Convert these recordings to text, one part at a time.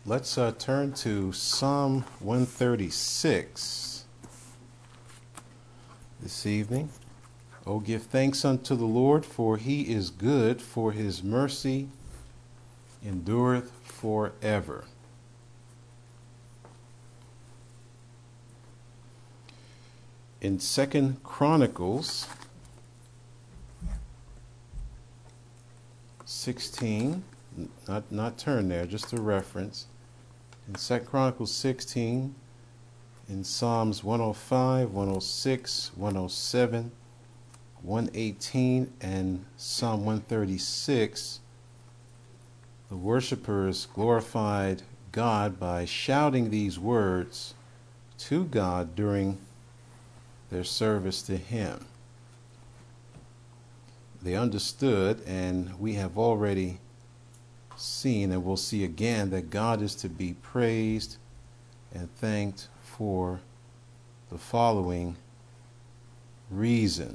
Let's turn to Psalm 136 this evening. Oh, give thanks unto the Lord, for he is good, for his mercy endureth forever. In 2 Chronicles 16, not turn there, just a reference. In 2 Chronicles 16, in Psalms 105, 106, 107, 118, and Psalm 136, the worshipers glorified God by shouting these words to God during their service to Him. They understood, and we have already seen and will see again, that God is to be praised and thanked for the following reason.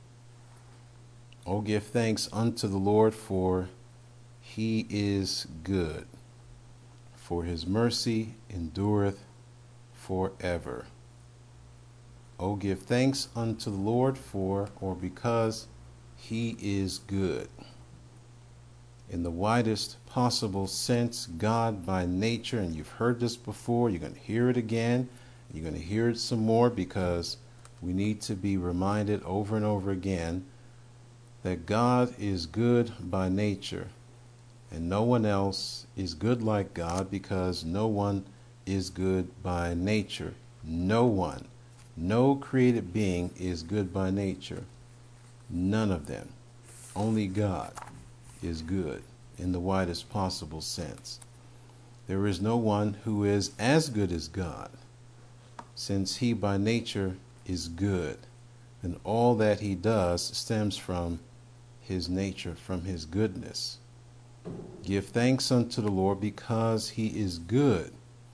Oh, give thanks unto the Lord, for he is good, for his mercy endureth forever. Oh, give thanks unto the Lord for, or because he is good. In the widest possible sense, God by nature, and you've heard this before, you're going to hear it again, you're going to hear it some more, because we need to be reminded over and over again that God is good by nature, and no one else is good like God, because no one is good by nature. No one, no created being is good by nature. None of them. Only God is good in the widest possible sense. There is no one who is as good as God, since he by nature is good, and all that he does stems from his nature, from his goodness. Give thanks unto the Lord, because he is good.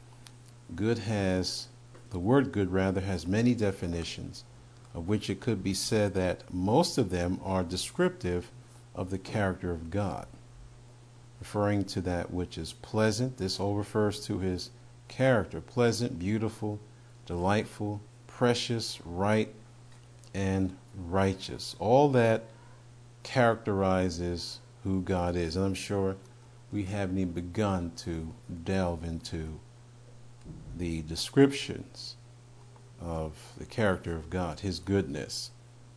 The word good rather has many definitions, of which it could be said that most of them are descriptive of the character of God. Referring to that which is pleasant, this all refers to his character: pleasant, beautiful, delightful, precious, right, and righteous. All that characterizes who God is. And I'm sure we haven't even begun to delve into the descriptions of the character of God, his goodness.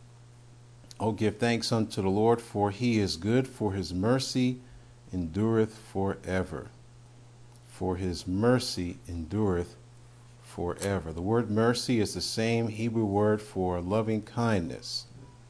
Oh, give thanks unto the Lord, for he is good, for his mercy endureth forever. For his mercy endureth forever. The word mercy is the same Hebrew word for loving kindness,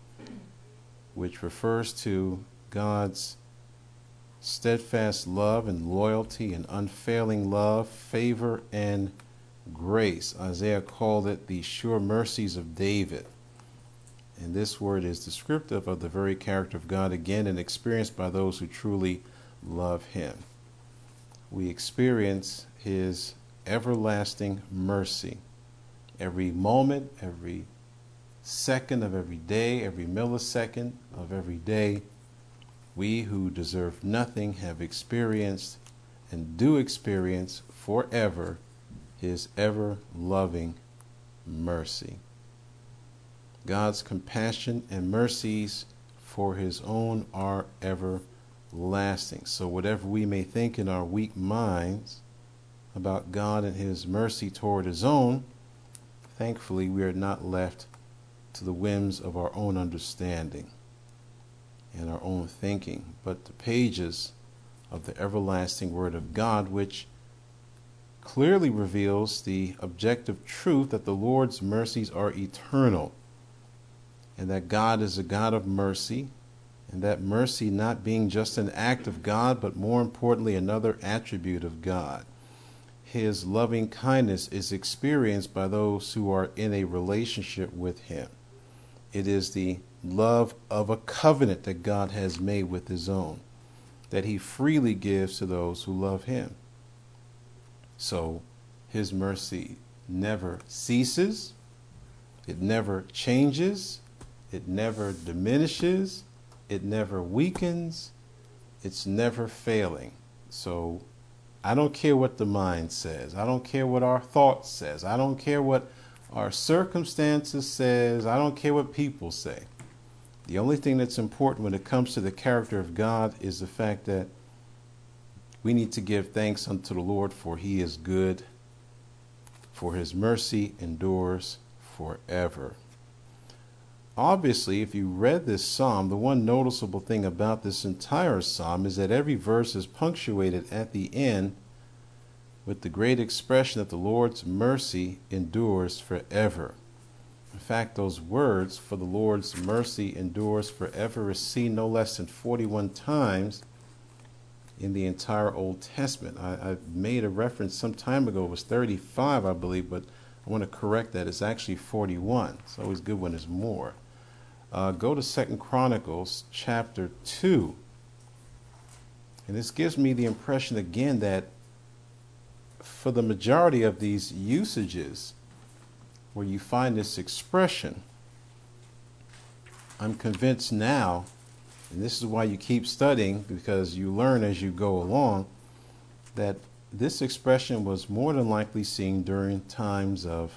which refers to God's steadfast love and loyalty and unfailing love, favor, and grace. Isaiah called it the sure mercies of David. And this word is descriptive of the very character of God, again, and experienced by those who truly love him. We experience his everlasting mercy every moment, every second of every day, every millisecond of every day. We who deserve nothing have experienced and do experience forever his ever-loving mercy. God's compassion and mercies for his own are everlasting. So whatever we may think in our weak minds about God and his mercy toward his own, thankfully we are not left to the whims of our own understanding and our own thinking, but the pages of the everlasting Word of God, which clearly reveals the objective truth that the Lord's mercies are eternal, and that God is a God of mercy, and that mercy not being just an act of God, but more importantly, another attribute of God. His loving kindness is experienced by those who are in a relationship with him. It is the love of a covenant that God has made with his own, that he freely gives to those who love him. So his mercy never ceases, it never changes, it never diminishes, it never weakens, it's never failing. So I don't care what the mind says. I don't care what our thoughts says. I don't care what our circumstances says. I don't care what people say. The only thing that's important when it comes to the character of God is the fact that we need to give thanks unto the Lord, for he is good, for his mercy endures forever. Obviously, if you read this psalm, the one noticeable thing about this entire psalm is that every verse is punctuated at the end with the great expression that the Lord's mercy endures forever. In fact, those words, for the Lord's mercy endures forever, is seen no less than 41 times in the entire Old Testament. I made a reference some time ago. It was 35, I believe, but I want to correct that. It's actually 41. It's always good when there's more. Go to 2 Chronicles chapter 2. And this gives me the impression again that for the majority of these usages where you find this expression, I'm convinced now, and this is why you keep studying, because you learn as you go along, that this expression was more than likely seen during times of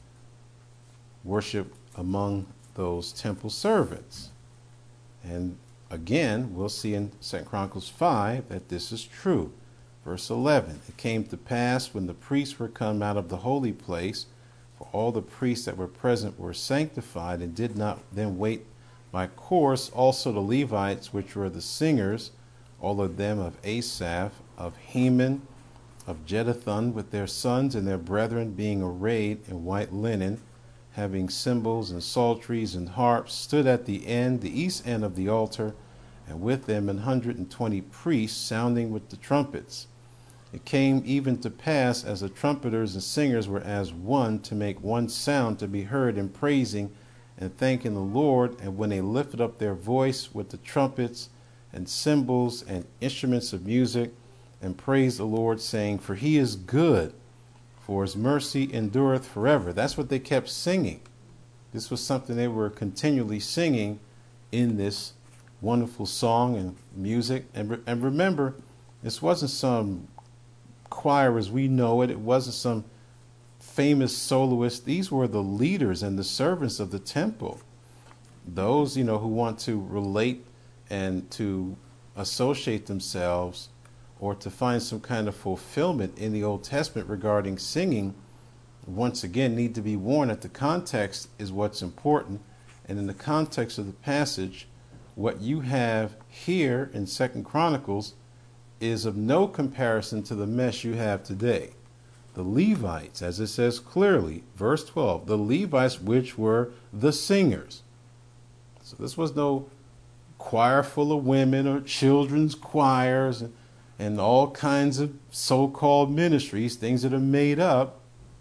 worship among those temple servants. And again, we'll see in 2 Chronicles 5 that this is true. Verse 11, it came to pass when the priests were come out of the holy place, for all the priests that were present were sanctified, and did not then wait by course, also the Levites, which were the singers, all of them of Asaph, of Heman, of Jeduthun, with their sons and their brethren, being arrayed in white linen, having cymbals and psalteries and harps, stood at the east end of the altar, and with them 120 priests sounding with the trumpets. It came even to pass, as the trumpeters and singers were as one, to make one sound to be heard in praising and thanking the Lord. And when they lifted up their voice with the trumpets and cymbals and instruments of music, and praised the Lord, saying, for he is good, for his mercy endureth forever. That's what they kept singing. This was something they were continually singing in this wonderful song and music. And remember, this wasn't some choir as we know it. It wasn't some famous soloist. These were the leaders and the servants of the temple. Those, who want to relate and to associate themselves or to find some kind of fulfillment in the Old Testament regarding singing, once again, need to be warned that the context is what's important. And in the context of the passage, what you have here in 2 Chronicles is of no comparison to the mess you have today. The Levites, as it says clearly, verse 12, the Levites, which were the singers. So this was no choir full of women or children's choirs and all kinds of so-called ministries, things that are made up.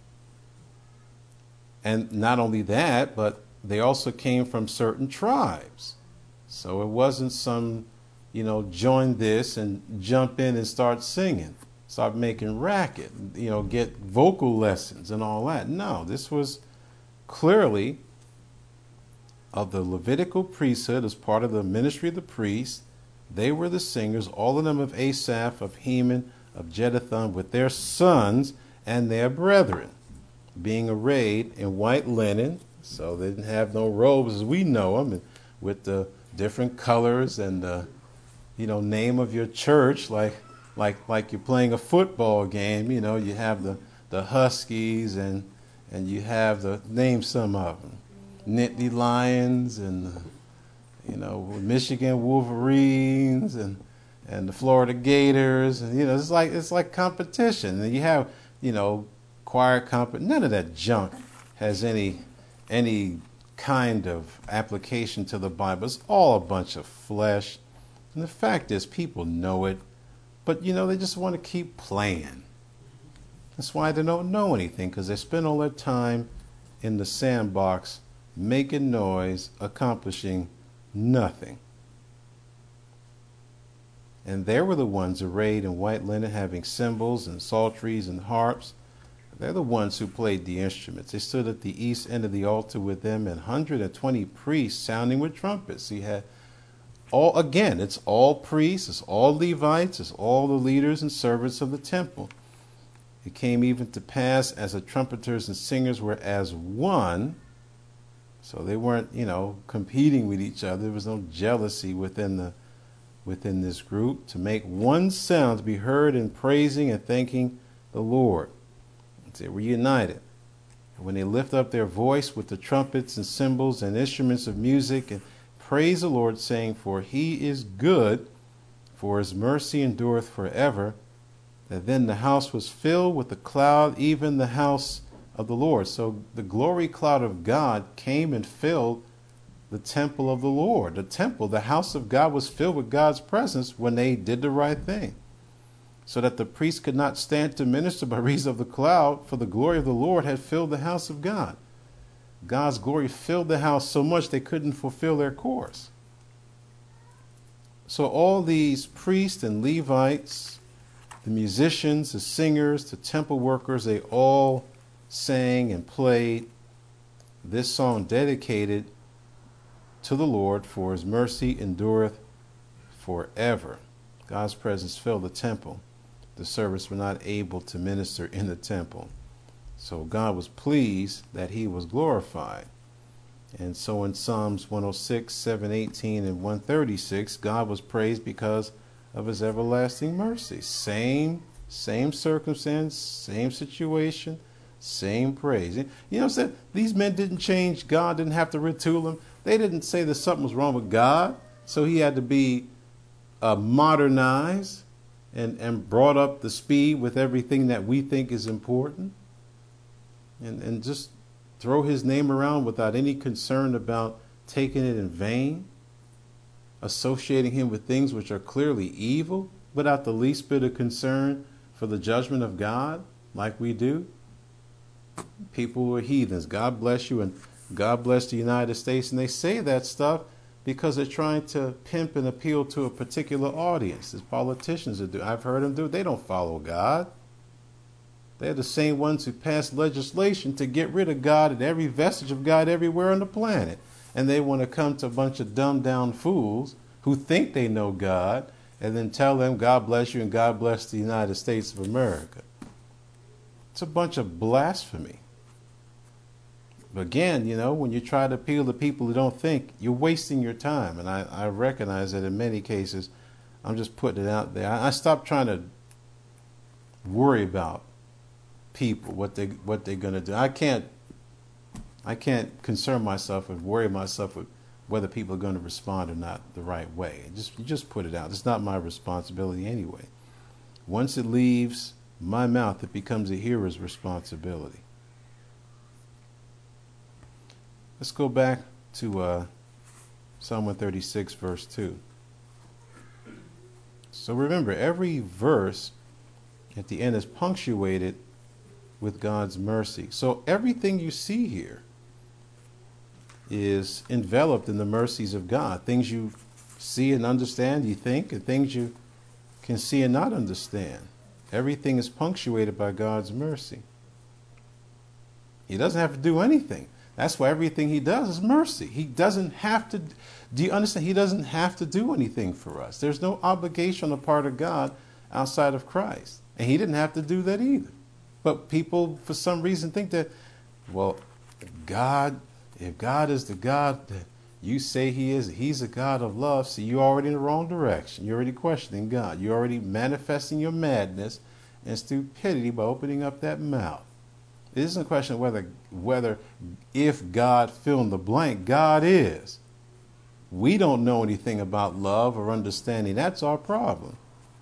And not only that, but they also came from certain tribes. So it wasn't some, join this and jump in and start singing, start making racket, get vocal lessons and all that. No, this was clearly of the Levitical priesthood as part of the ministry of the priests. They were the singers, all of them of Asaph, of Heman, of Jeduthun, with their sons and their brethren, being arrayed in white linen. So they didn't have no robes as we know them, and with the different colors and the, name of your church, like you're playing a football game. You have the Huskies and you have name some of them, Nittany Lions and Michigan Wolverines and the Florida Gators, and it's like competition. And you have choir competition. None of that junk has any kind of application to the Bible. It's all a bunch of flesh. And the fact is, people know it, but they just want to keep playing. That's why they don't know anything, because they spend all their time in the sandbox making noise, accomplishing nothing. And there were the ones arrayed in white linen, having cymbals and psalteries and harps. They're the ones who played the instruments. They stood at the east end of the altar with them, and 120 priests sounding with trumpets. You had It's all priests, it's all Levites, it's all the leaders and servants of the temple. It came even to pass as the trumpeters and singers were as one. So they weren't, competing with each other. There was no jealousy within this group, to make one sound to be heard in praising and thanking the Lord. They were united. And when they lift up their voice with the trumpets and cymbals and instruments of music and praise the Lord, saying, "For he is good, for his mercy endureth forever," that then the house was filled with the cloud, even the house of the Lord. So the glory cloud of God came and filled the temple of the Lord. The house of God was filled with God's presence when they did the right thing. So that the priest could not stand to minister by reason of the cloud, for the glory of the Lord had filled the house of God. God's glory filled the house so much they couldn't fulfill their course. So all these priests and Levites, the musicians, the singers, the temple workers, they all sang and played this song dedicated to the Lord, for his mercy endureth forever. God's presence filled the temple. The servants were not able to minister in the temple. So God was pleased that he was glorified. And so in Psalms 106, 718, and 136, God was praised because of his everlasting mercy. Same circumstance, same situation, same praise. You know what I'm saying? These men didn't change. God didn't have to retool them. They didn't say that something was wrong with God, so he had to be modernized and brought up to speed with everything that we think is important. And just throw his name around without any concern about taking it in vain, associating him with things which are clearly evil, without the least bit of concern for the judgment of God, like we do. People who are heathens, God bless you, and God bless the United States, and they say that stuff because they're trying to pimp and appeal to a particular audience, as politicians do. I've heard them do. They don't follow God. They're the same ones who pass legislation to get rid of God and every vestige of God everywhere on the planet. And they want to come to a bunch of dumbed-down fools who think they know God and then tell them, God bless you and God bless the United States of America. It's a bunch of blasphemy. But again, when you try to appeal to people who don't think, you're wasting your time. And I recognize that in many cases, I'm just putting it out there. I stopped trying to worry about people, what they're going to do. I can't concern myself and worry myself with whether people are going to respond or not the right way. You just put it out. It's not my responsibility anyway. Once it leaves my mouth, it becomes a hearer's responsibility. Let's go back to Psalm 136, verse 2. So remember, every verse at the end is punctuated with God's mercy. So everything you see here is enveloped in the mercies of God. Things you see and understand, you think, and things you can see and not understand. Everything is punctuated by God's mercy. He doesn't have to do anything. That's why everything he does is mercy. He doesn't have to. Do you understand? He doesn't have to do anything for us. There's no obligation on the part of God outside of Christ. And he didn't have to do that either. But people, for some reason, think that, well, if God is the God that you say he is, he's a God of love, so you're already in the wrong direction. You're already questioning God. You're already manifesting your madness and stupidity by opening up that mouth. It isn't a question of whether if God fill in the blank, God is. We don't know anything about love or understanding. That's our problem.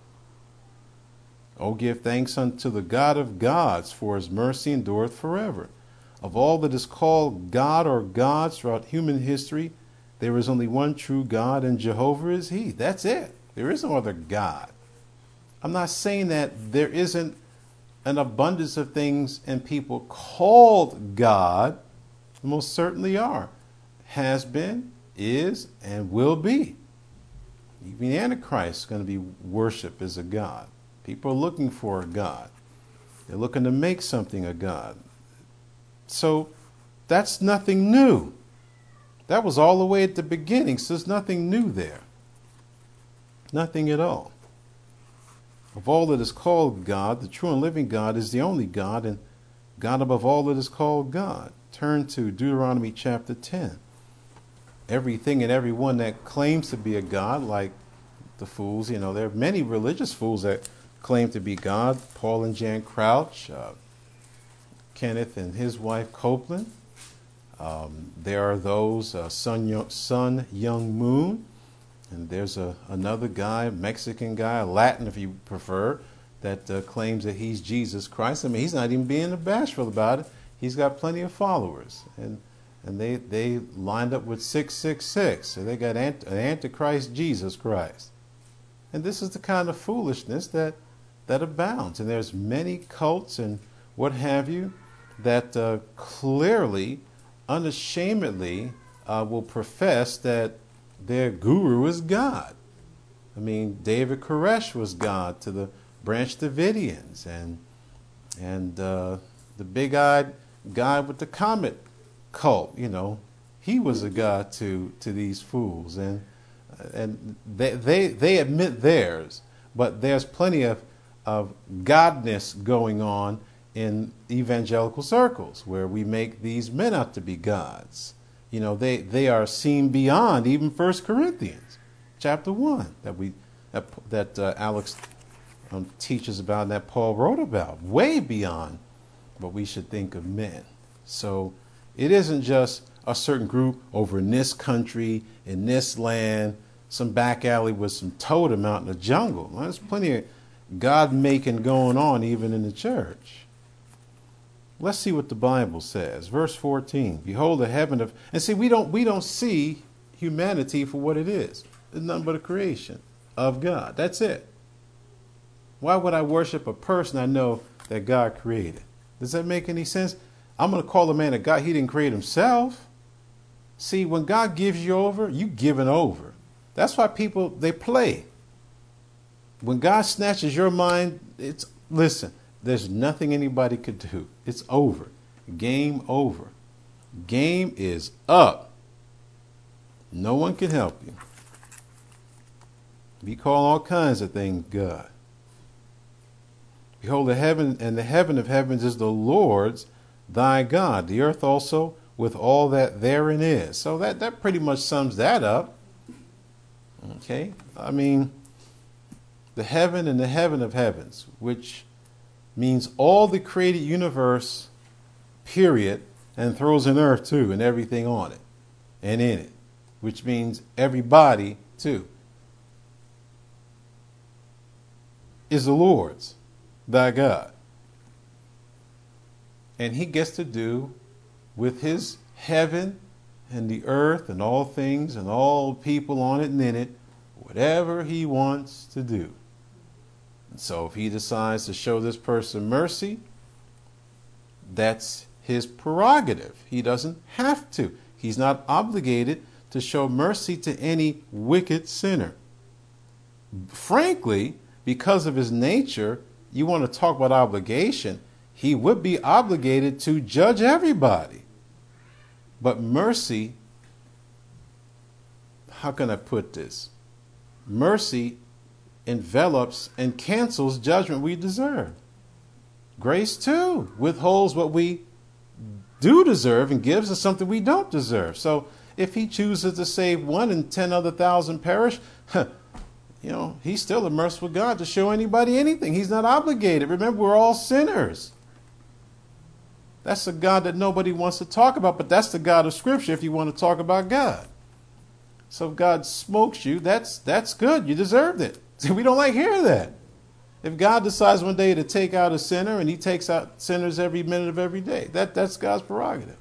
Oh, give thanks unto the God of gods, for his mercy endureth forever. Of all that is called God or gods throughout human history, there is only one true God, and Jehovah is he. That's it. There is no other God. I'm not saying that there isn't an abundance of things and people called God. Most certainly are. Has been, is, and will be. Even the Antichrist is going to be worshipped as a God. People are looking for a God. They're looking to make something a God. So that's nothing new. That was all the way at the beginning, so there's nothing new there. Nothing at all. Of all that is called God, the true and living God is the only God, and God above all that is called God. Turn to Deuteronomy chapter 10. Everything and everyone that claims to be a God, like the fools, there are many religious fools that claim to be God. Paul and Jan Crouch, Kenneth and his wife Copeland. There are those, Sun Young Moon. And there's another guy, Mexican guy, Latin if you prefer, that claims that he's Jesus Christ. I mean, he's not even being bashful about it. He's got plenty of followers. And they lined up with 666. So they got an Antichrist Jesus Christ. And this is the kind of foolishness that abounds. And there's many cults and what have you that clearly, unashamedly will profess that their guru is God. I mean, David Koresh was God to the Branch Davidians, and the big-eyed guy with the comet cult. He was a god to these fools, and they admit theirs, but there's plenty of godness going on in evangelical circles where we make these men out to be gods. They are seen beyond even 1 Corinthians chapter 1 that Alex teaches about and that Paul wrote about, way beyond what we should think of men. So it isn't just a certain group over in this country, in this land, some back alley with some totem out in the jungle. Well, there's plenty of God-making going on even in the church. Let's see what the Bible says. Verse 14, behold the heaven of... And see, we don't see humanity for what it is. It's nothing but a creation of God. That's it. Why would I worship a person I know that God created? Does that make any sense? I'm going to call a man a God. He didn't create himself. See, when God gives you over, you giving over. That's why people, they play. When God snatches your mind, listen, there's nothing anybody could do. It's over. Game over. Game is up. No one can help you. We call all kinds of things God. Behold, the heaven and the heaven of heavens is the Lord's, thy God. The earth also with all that therein is. So that pretty much sums that up. Okay? I mean, the heaven and the heaven of heavens, which means all the created universe, period, and throws in earth too, and everything on it and in it, which means everybody too, is the Lord's, thy God. And he gets to do with his heaven and the earth and all things and all people on it and in it whatever he wants to do. And so if he decides to show this person mercy, that's his prerogative. He doesn't have to. He's not obligated to show mercy to any wicked sinner. Frankly, because of his nature, you want to talk about obligation, he would be obligated to judge everybody. But mercy, how can I put this? Mercy envelops and cancels judgment we deserve. Grace, too, withholds what we do deserve and gives us something we don't deserve. So if he chooses to save 1 and 10 other thousand perish, he's still a merciful God to show anybody anything. He's not obligated. Remember, we're all sinners. That's a God that nobody wants to talk about, but that's the God of Scripture if you want to talk about God. So if God smokes you, that's good. You deserved it. See, we don't like hearing that. If God decides one day to take out a sinner, and he takes out sinners every minute of every day, that's God's prerogative.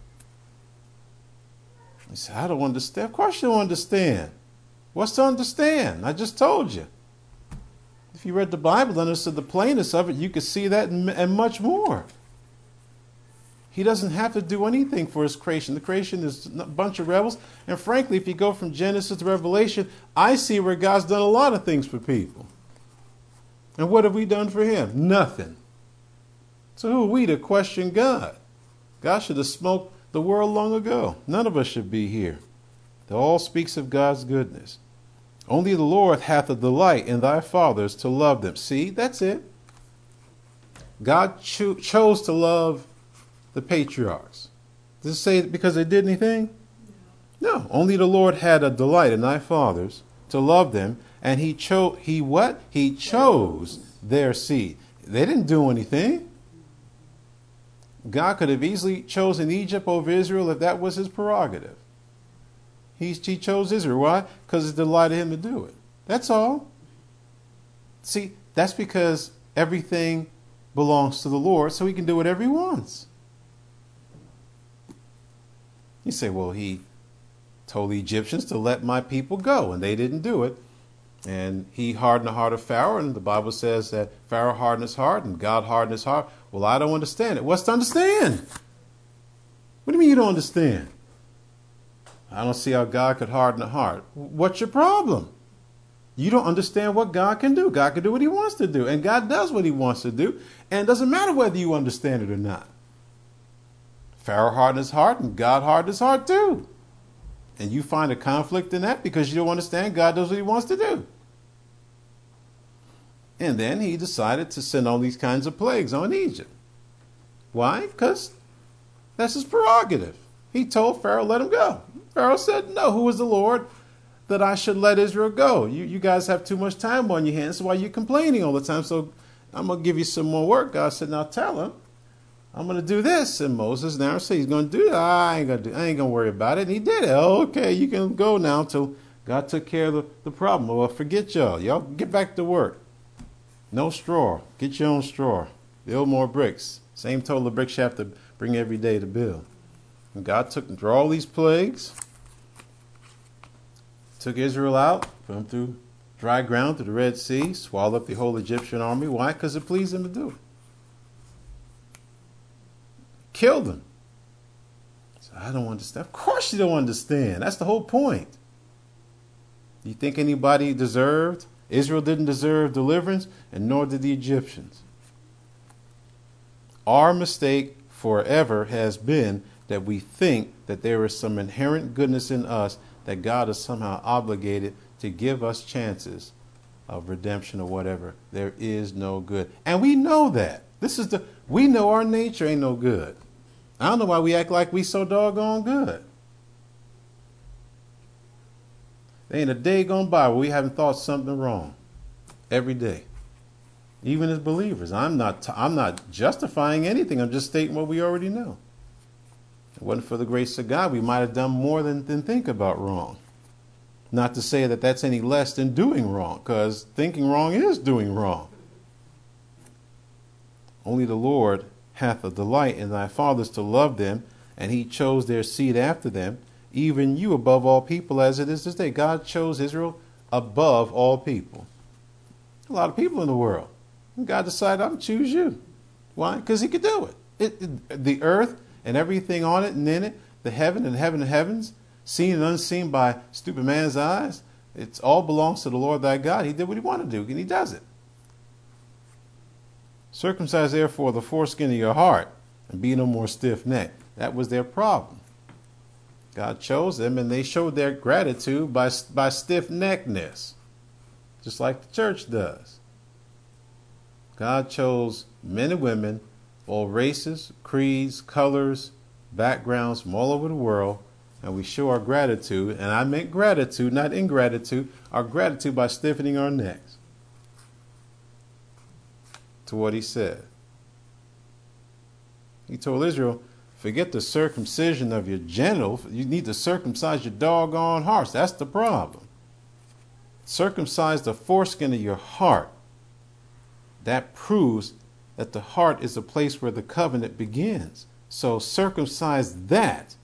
You say, I don't understand. Of course you don't understand. What's to understand? I just told you. If you read the Bible and understood the plainness of it, you could see that and much more. He doesn't have to do anything for his creation. The creation is a bunch of rebels. And frankly, if you go from Genesis to Revelation, I see where God's done a lot of things for people. And what have we done for him? Nothing. So who are we to question God? God should have smoked the world long ago. None of us should be here. It all speaks of God's goodness. Only the Lord hath a delight in thy fathers to love them. See, that's it. God chose to love the patriarchs. Does it say because they did anything? No. Only the Lord had a delight in thy fathers to love them, and he chose. He what? He chose their seed. They didn't do anything. God could have easily chosen Egypt over Israel if that was his prerogative. He chose Israel. Why? Because it delighted him to do it. That's all. See, that's because everything belongs to the Lord, so he can do whatever he wants. You say, well, he told the Egyptians to let my people go, and they didn't do it. And he hardened the heart of Pharaoh, and the Bible says that Pharaoh hardened his heart, and God hardened his heart. Well, I don't understand it. What's to understand? What do you mean you don't understand? I don't see how God could harden a heart. What's your problem? You don't understand what God can do. God can do what he wants to do. And God does what he wants to do. And it doesn't matter whether you understand it or not. Pharaoh hardened his heart and God hardened his heart too. And you find a conflict in that because you don't understand God does what he wants to do. And then he decided to send all these kinds of plagues on Egypt. Why? Because that's his prerogative. He told Pharaoh, let him go. Pharaoh said, no, who is the Lord that I should let Israel go? You guys have too much time on your hands. That's why you're complaining all the time. So I'm going to give you some more work. God said, now tell him, I'm going to do this. And Moses now said he's going to do that. I ain't going to worry about it. And he did it. Okay, you can go now until God took care of the problem. Well, forget y'all. Y'all get back to work. No straw. Get your own straw. Build more bricks. Same total of bricks you have to bring every day to build. And God took all these plagues, took Israel out, put them through dry ground, through the Red Sea, swallowed up the whole Egyptian army. Why? Because it pleased him to do it. Killed them. So I don't understand. Of course you don't understand. That's the whole point. You think anybody deserved? Israel didn't deserve deliverance, and nor did the Egyptians. Our mistake forever has been that we think that there is some inherent goodness in us that God is somehow obligated to give us chances of redemption or whatever. There is no good. And we know that. We know our nature ain't no good. I don't know why we act like we so doggone good. There ain't a day gone by where we haven't thought something wrong. Every day. Even as believers. I'm not justifying anything. I'm just stating what we already know. If it wasn't for the grace of God, we might have done more than think about wrong. Not to say that that's any less than doing wrong, because thinking wrong is doing wrong. Only the Lord hath a delight in thy fathers to love them, and he chose their seed after them, even you above all people as it is this day. God chose Israel above all people. A lot of people in the world. And God decided, I'm going to choose you. Why? Because he could do it. The earth and everything on it and in it, the heaven and heavens, seen and unseen by stupid man's eyes, it all belongs to the Lord thy God. He did what he wanted to do, and he does it. Circumcise therefore the foreskin of your heart, and be no more stiff-necked. That was their problem. God chose them, and they showed their gratitude by stiff-neckedness, just like the church does. God chose men and women, all races, creeds, colors, backgrounds from all over the world, and we show our gratitude, and I meant gratitude, not ingratitude, our gratitude by stiffening our necks to what he said. He told Israel, forget the circumcision of your genital, you need to circumcise your doggone hearts. That's the problem. Circumcise the foreskin of your heart. That proves that the heart is the place where the covenant begins. So circumcise that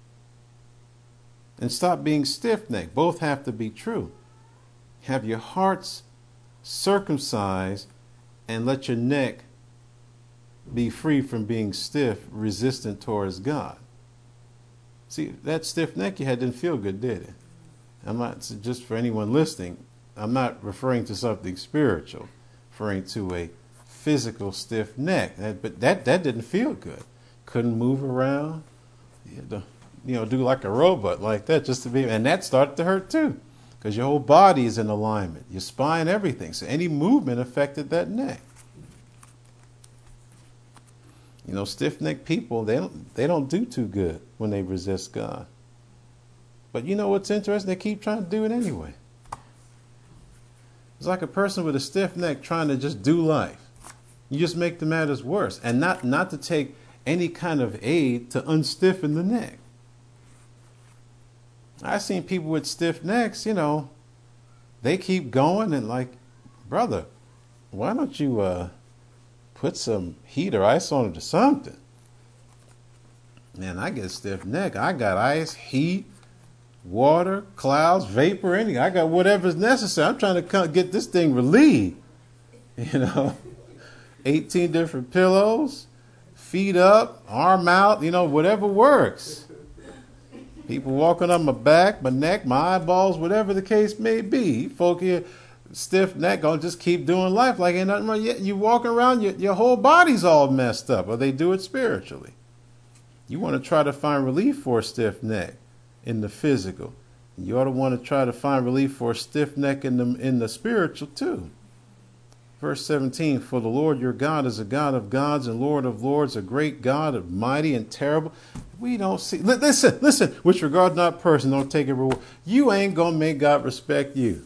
and stop being stiff-necked. Both have to be true. Have your hearts circumcised and let your neck be free from being stiff, resistant towards God. See, that stiff neck you had didn't feel good, did it? I'm not, just for anyone listening, I'm not referring to something spiritual, referring to a physical stiff neck. But that didn't feel good. Couldn't move around. You had to, do like a robot like that just to be, and that started to hurt too. because your whole body is in alignment, your spine, everything. So any movement affected that neck. You know, stiff-necked people, they don't do too good when they resist God. But you know what's interesting? They keep trying to do it anyway. It's like a person with a stiff neck trying to just do life. You just make the matters worse, and not to take any kind of aid to unstiffen the neck. I've seen people with stiff necks, you know, they keep going and like, brother, why don't you put some heat or ice on it or something? Man, I get a stiff neck. I got ice, heat, water, clouds, vapor, anything. I got whatever's necessary. I'm trying to get this thing relieved. You know, 18 different pillows, feet up, arm out, you know, whatever works. People walking on my back, my neck, my eyeballs, whatever the case may be. Folk here, stiff neck, gonna just keep doing life like ain't nothing wrong. You walking around, your whole body's all messed up, or they do it spiritually. You want to try to find relief for a stiff neck in the physical. You ought to want to try to find relief for a stiff neck in the spiritual too. Verse 17, for the Lord your God is a God of gods and Lord of lords, a great God, of mighty and terrible. We don't see. Listen, which regard not person, don't take a reward. You ain't going to make God respect you.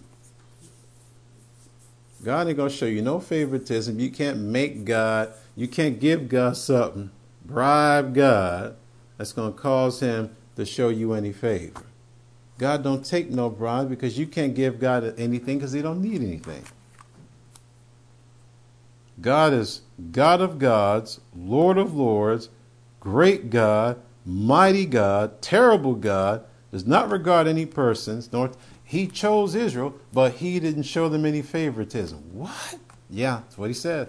God ain't going to show you no favoritism. You can't make God, you can't give God something, bribe God, that's going to cause him to show you any favor. God don't take no bribe because you can't give God anything because he don't need anything. God is God of gods, Lord of lords, great God, mighty God, terrible God, does not regard any persons, nor he chose Israel, but he didn't show them any favoritism. What? Yeah, that's what he said.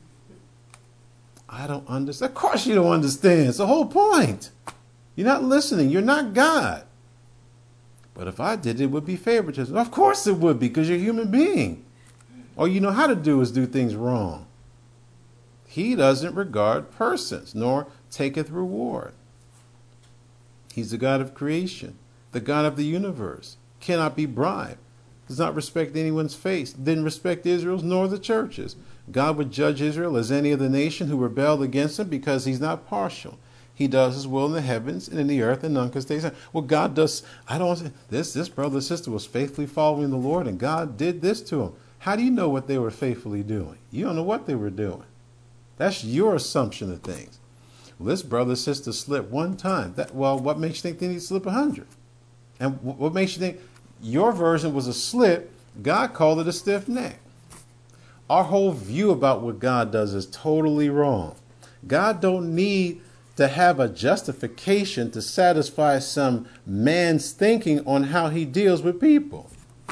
I don't understand. Of course you don't understand. It's the whole point. You're not listening. You're not God. But if I did, it would be favoritism. Of course it would be, because you're a human being. All you know how to do is do things wrong. He doesn't regard persons, nor taketh reward. He's the God of creation, the God of the universe, cannot be bribed, does not respect anyone's face, didn't respect Israel's nor the churches. God would judge Israel as any other nation who rebelled against him because he's not partial. He does his will in the heavens and in the earth, and none can stay silent. Well, God does. I don't say this brother or sister was faithfully following the Lord, and God did this to him. How do you know what they were faithfully doing? You don't know what they were doing. That's your assumption of things. Well, this brother or sister slipped one time. What makes you think they need to slip 100? And what makes you think your version was a slip? God called it a stiff neck. Our whole view about what God does is totally wrong. God don't need to have a justification to satisfy some man's thinking on how he deals with people.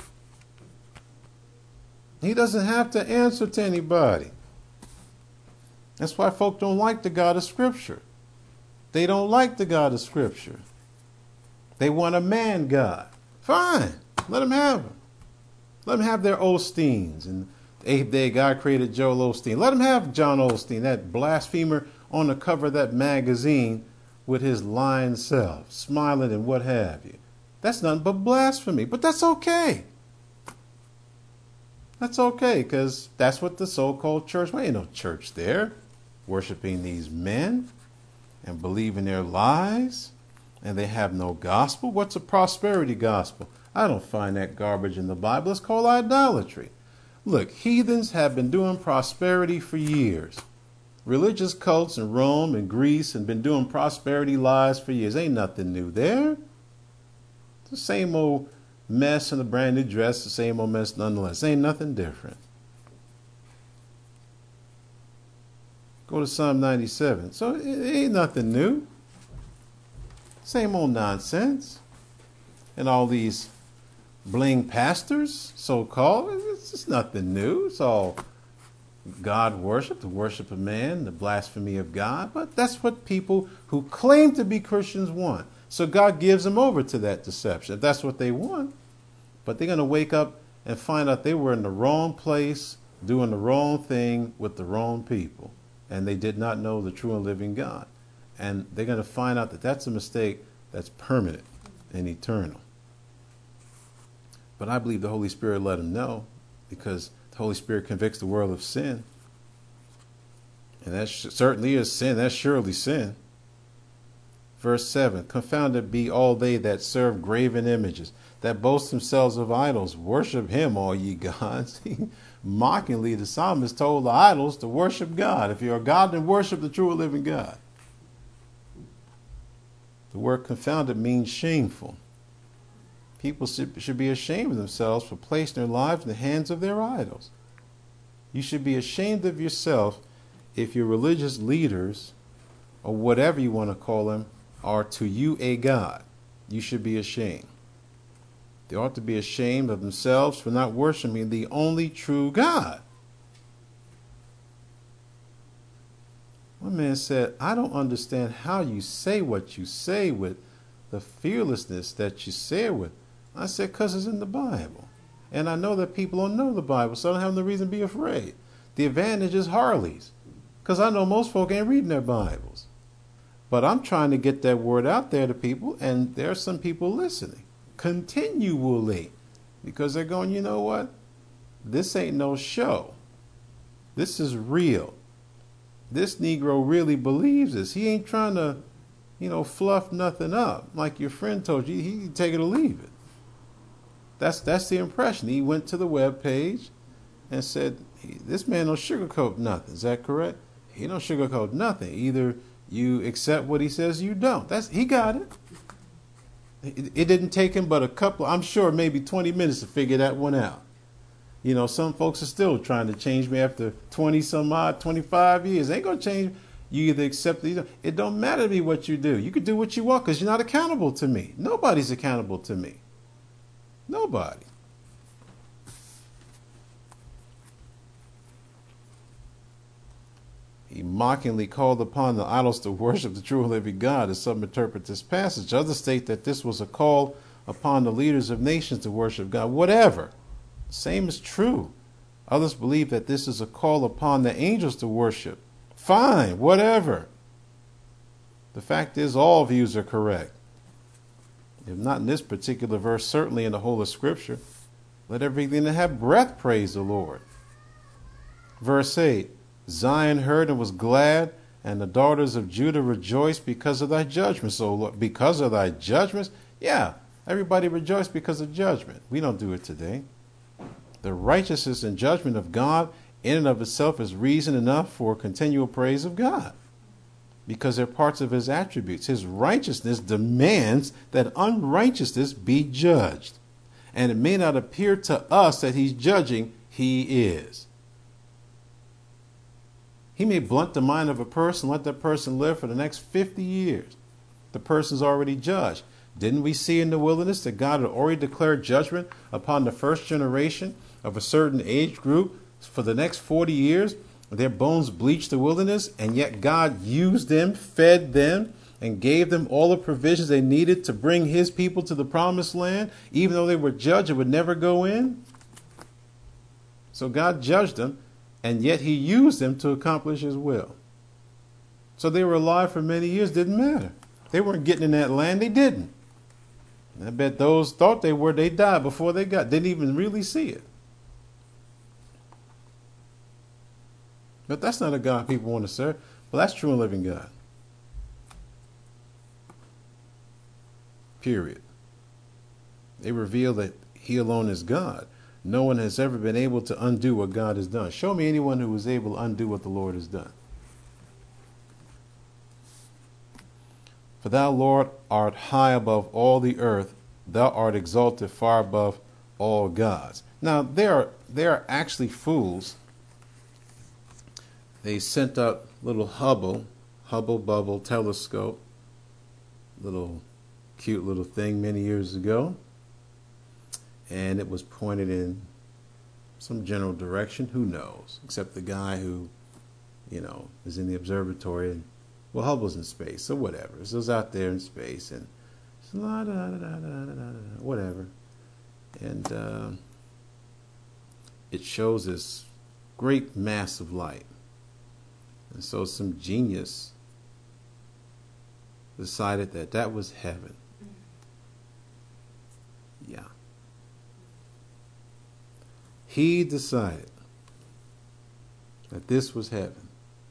He doesn't have to answer to anybody. That's why folk don't like the God of Scripture. They don't like the God of Scripture. They want a man God. Fine. Let them have him. Let them have their Osteens. And the 8th day God created Joel Osteen. Let them have John Osteen, that blasphemer on the cover of that magazine with his lying self, smiling and what have you. That's nothing but blasphemy. But that's okay. That's okay, because that's what the so-called church, well, ain't no church there, worshiping these men and believing their lies, and they have no gospel. What's a prosperity gospel? I don't find that garbage in the Bible. It's called idolatry. Look, heathens have been doing prosperity for years. Religious cults in Rome and Greece have been doing prosperity lies for years. Ain't nothing new there. It's the same old mess in a brand new dress, the same old mess nonetheless. Ain't nothing different. Go to Psalm 97. So it ain't nothing new. Same old nonsense. And all these bling pastors, so-called, it's just nothing new. It's all God worship, the worship of man, the blasphemy of God. But that's what people who claim to be Christians want. So God gives them over to that deception, if that's what they want. But they're going to wake up and find out they were in the wrong place, doing the wrong thing with the wrong people. And they did not know the true and living God. And they're going to find out that that's a mistake that's permanent and eternal. But I believe the Holy Spirit let him know, because the Holy Spirit convicts the world of sin. And that certainly is sin. That's surely sin. Verse 7, confounded be all they that serve graven images, that boast themselves of idols. Worship him, all ye gods. Mockingly, the psalmist told the idols to worship God. If you're a God, then worship the true and living God. The word confounded means shameful. People should be ashamed of themselves for placing their lives in the hands of their idols. You should be ashamed of yourself if your religious leaders, or whatever you want to call them, are to you a god. You should be ashamed. They ought to be ashamed of themselves for not worshiping the only true God. One man said, I don't understand how you say what you say with the fearlessness that you say it with. I said, because it's in the Bible. And I know that people don't know the Bible, so I don't have no reason to be afraid. The advantage is Harley's, because I know most folk ain't reading their Bibles. But I'm trying to get that word out there to people, and there are some people listening continually, because they're going, you know what? This ain't no show. This is real. This Negro really believes this. He ain't trying to, fluff nothing up. Like your friend told you, he can take it or leave it. That's the impression. He went to the web page and said, this man don't sugarcoat nothing. Is that correct? He don't sugarcoat nothing. Either you accept what he says, you don't. He got it. It didn't take him but I'm sure maybe 20 minutes to figure that one out. Some folks are still trying to change me after 20 some odd, 25 years. They ain't going to change. You either accept it. It don't matter to me what you do. You can do what you want because you're not accountable to me. Nobody's accountable to me. Nobody. He mockingly called upon the idols to worship the true and living God, as some interpret this passage. Others state that this was a call upon the leaders of nations to worship God. Whatever. Same is true. Others believe that this is a call upon the angels to worship. Fine, whatever. The fact is, all views are correct. If not in this particular verse, certainly in the whole of Scripture. Let everything that have breath praise the Lord. Verse 8, Zion heard and was glad, and the daughters of Judah rejoiced because of thy judgments, O Lord. Because of thy judgments? Yeah, everybody rejoiced because of judgment. We don't do it today. The righteousness and judgment of God in and of itself is reason enough for continual praise of God, because they're parts of his attributes. His righteousness demands that unrighteousness be judged. And it may not appear to us that he's judging, he is. He may blunt the mind of a person, let that person live for the next 50 years. The person's already judged. Didn't we see in the wilderness that God had already declared judgment upon the first generation of a certain age group for the next 40 years? Their bones bleached the wilderness, and yet God used them, fed them, and gave them all the provisions they needed to bring his people to the promised land, even though they were judged and would never go in. So God judged them, and yet he used them to accomplish his will. So they were alive for many years, didn't matter. They weren't getting in that land, they didn't. And I bet those thought they were, they died before they didn't even really see it. But that's not a God people want to serve. Well, that's true and living God. Period. They reveal that he alone is God. No one has ever been able to undo what God has done. Show me anyone who was able to undo what the Lord has done. For thou, Lord, art high above all the earth. Thou art exalted far above all gods. Now, there are actually fools. They sent up little Hubble Bubble telescope, little cute little thing many years ago. And it was pointed in some general direction. Who knows? Except the guy who, is in the observatory. And, well, Hubble's in space, so whatever. So it's out there in space, and whatever. And it shows this great mass of light. And so some genius decided that was heaven. Yeah. He decided that this was heaven.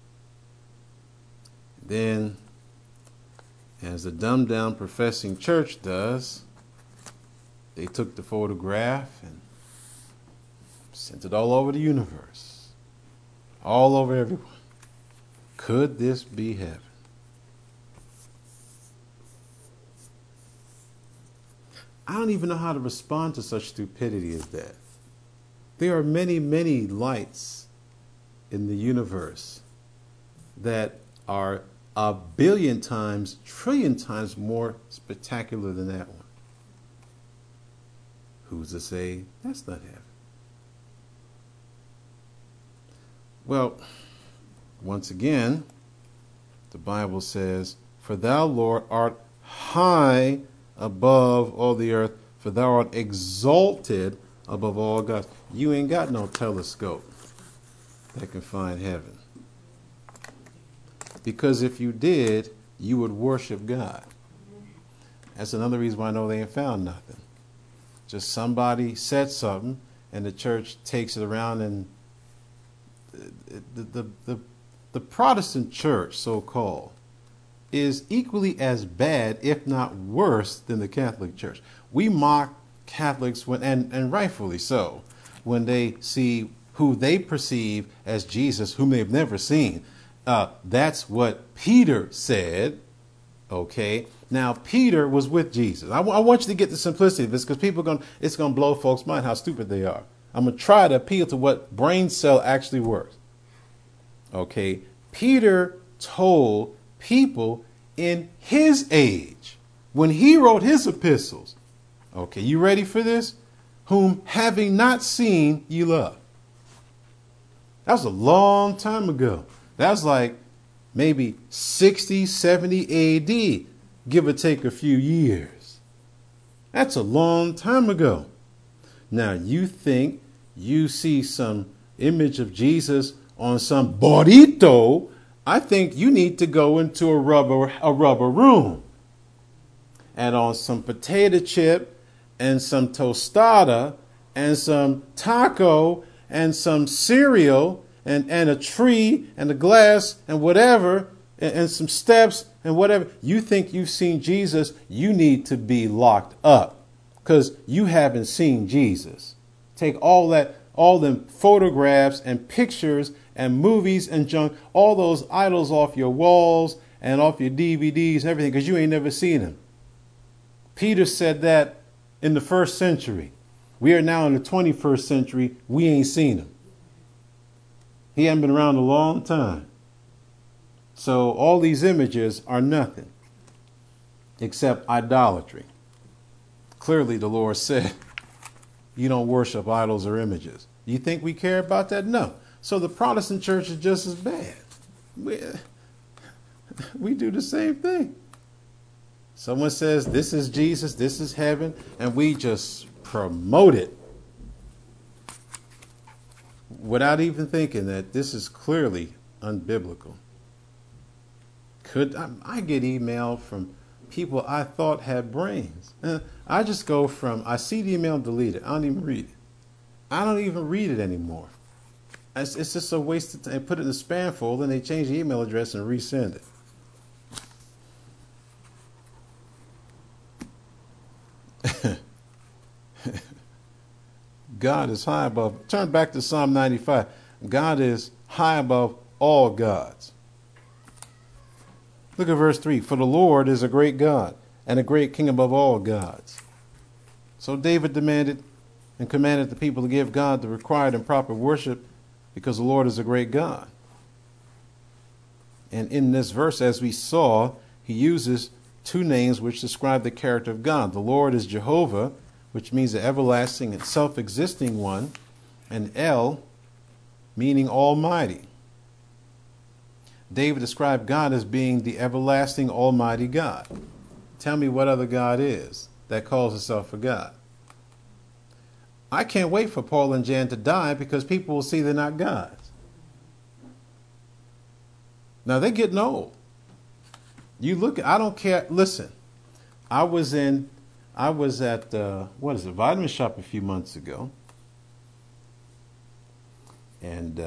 Then, as the dumbed down professing church does, they took the photograph and sent it all over the universe, all over everyone. Could this be heaven? I don't even know how to respond to such stupidity as that. There are many, many lights in the universe that are a billion times, trillion times more spectacular than that one. Who's to say that's not heaven? Well, once again, the Bible says, "For thou, Lord, art high above all the earth, for thou art exalted above all gods." You ain't got no telescope that can find heaven. Because if you did, you would worship God. That's another reason why I know they ain't found nothing. Just somebody said something, and the church takes it around, and the Protestant church, so-called, is equally as bad, if not worse, than the Catholic Church. We mock Catholics, and rightfully so, when they see who they perceive as Jesus, whom they've never seen. That's what Peter said. Okay, now Peter was with Jesus. I want you to get the simplicity of this, because it's going to blow folks' mind how stupid they are. I'm going to try to appeal to what brain cell actually works. Okay, Peter told people in his age, when he wrote his epistles, okay, you ready for this? Whom having not seen, ye love. That was a long time ago. That was like maybe 60, 70 AD, give or take a few years. That's a long time ago. Now, you think you see some image of Jesus on some burrito, I think you need to go into a rubber room. And on some potato chip and some tostada and some taco and some cereal and a tree and a glass and whatever and some steps and whatever. You think you've seen Jesus, you need to be locked up because you haven't seen Jesus. Take all them photographs and pictures and movies and junk, all those idols off your walls and off your DVDs, everything, because you ain't never seen them. Peter said that in the 1st century. We are now in the 21st century. We ain't seen him. He hasn't been around a long time. So all these images are nothing except idolatry. Clearly, the Lord said, you don't worship idols or images. You think we care about that? No. So the Protestant church is just as bad. We do the same thing. Someone says, this is Jesus, this is heaven, and we just promote it without even thinking that this is clearly unbiblical. I get email from people I thought had brains. I just go from, I see the email, delete it. I don't even read it. I don't even read it anymore. It's just a waste of time. They put it in the spam folder and they change the email address and resend it. God is high above. Turn back to Psalm 95. God is high above all gods. Look at verse 3. For the Lord is a great God and a great King above all gods. So David demanded and commanded the people to give God the required and proper worship because the Lord is a great God. And in this verse, as we saw, he uses two names which describe the character of God. The Lord is Jehovah, which means the everlasting and self-existing one, and El, meaning Almighty. David described God as being the everlasting Almighty God. Tell me what other God is that calls himself a God. I can't wait for Paul and Jan to die because people will see they're not gods. Now they're getting old. You look, I don't care. Listen, I was at Vitamin Shop a few months ago. And